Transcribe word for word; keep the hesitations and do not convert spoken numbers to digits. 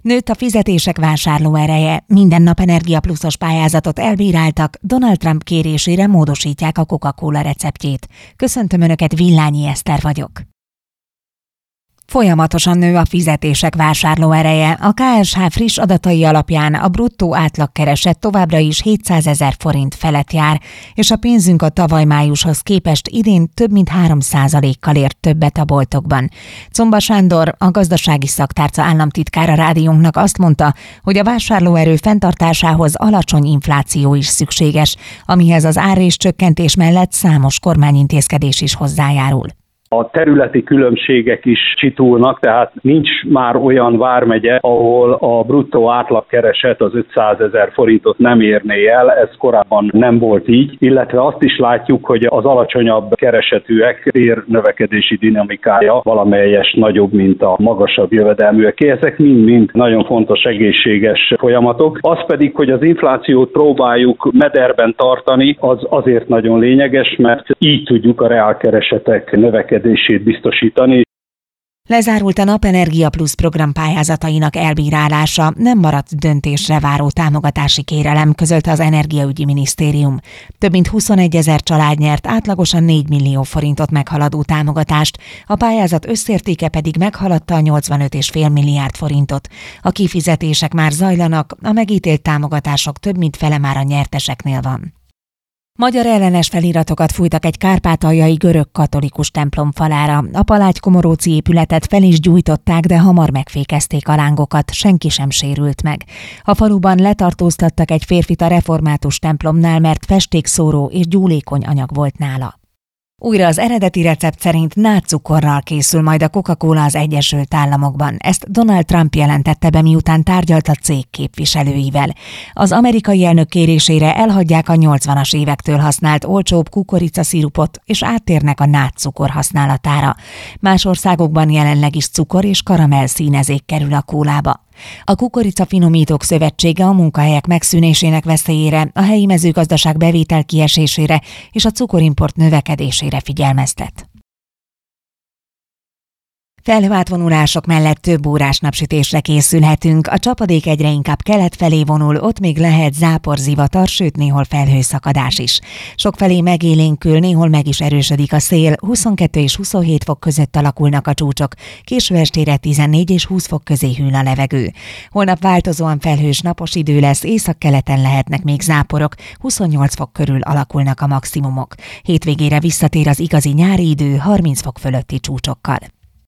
Nőtt a fizetések vásárlóereje, minden nap Energia Pluszos pályázatot elbíráltak, Donald Trump kérésére módosítják a Coca-Cola receptjét. Köszöntöm Önöket, Villányi Eszter vagyok. Folyamatosan nő a fizetések vásárlóereje. A ká es há friss adatai alapján a bruttó átlagkereset továbbra is hétszázezer forint felett jár, és a pénzünk a tavaly májushoz képest idén több mint három százalékkal ért többet a boltokban. Czomba Sándor, a gazdasági szaktárca államtitkára rádiónknak azt mondta, hogy a vásárlóerő fenntartásához alacsony infláció is szükséges, amihez az árréscsökkentés mellett számos kormányintézkedés is hozzájárul. A területi különbségek is csitulnak, tehát nincs már olyan vármegye, ahol a bruttó átlagkereset az ötszázezer forintot nem érné el, ez korábban nem volt így, illetve azt is látjuk, hogy az alacsonyabb keresetűek bérnövekedési dinamikája valamelyes nagyobb, mint a magasabb jövedelműeké. Ezek mind-mind nagyon fontos egészséges folyamatok. Az pedig, hogy az inflációt próbáljuk mederben tartani, az azért nagyon lényeges, mert így tudjuk a reálkeresetek növekedését biztosítani. Lezárult a nap Energia Plusz program pályázatainak elbírálása, nem maradt döntésre váró támogatási kérelem, közölte az Energiaügyi Minisztérium. Több mint huszonegyezer család nyert átlagosan négy millió forintot meghaladó támogatást, a pályázat összértéke pedig meghaladta a nyolcvanöt egész öt milliárd forintot. A kifizetések már zajlanak, a megítélt támogatások több mint fele már a nyerteseknél van. Magyar ellenes feliratokat fújtak egy kárpátaljai görög katolikus templom falára. A Palágy-Komoróczi épületet fel is gyújtották, de hamar megfékezték a lángokat, senki sem sérült meg. A faluban letartóztattak egy férfit a református templomnál, mert festékszóró és gyúlékony anyag volt nála. Újra az eredeti recept szerint nátcukorral készül majd a Coca-Cola az Egyesült Államokban. Ezt Donald Trump jelentette be, miután tárgyalt a cég képviselőivel. Az amerikai elnök kérésére elhagyják a nyolcvanas évektől használt olcsóbb kukoricaszirupot, és áttérnek a nátcukor használatára. Más országokban jelenleg is cukor és karamell színezék kerül a kólába. A Kukoricafinomítók Szövetsége a munkahelyek megszűnésének veszélyére, a helyi mezőgazdaság bevétel kiesésére és a cukorimport növekedésére figyelmeztet. Felhőátvonulások mellett több órás napsütésre készülhetünk, a csapadék egyre inkább kelet felé vonul, ott még lehet záporzivatar, sőt néhol felhőszakadás is. Sokfelé megélénkül, néhol meg is erősödik a szél, huszonkettő és huszonhét fok között alakulnak a csúcsok, késő estére tizennégy és húsz fok közé hűl a levegő. Holnap változóan felhős napos idő lesz, északkeleten lehetnek még záporok, huszonnyolc fok körül alakulnak a maximumok. Hétvégére visszatér az igazi nyári idő harminc fok fölötti csúcsokkal.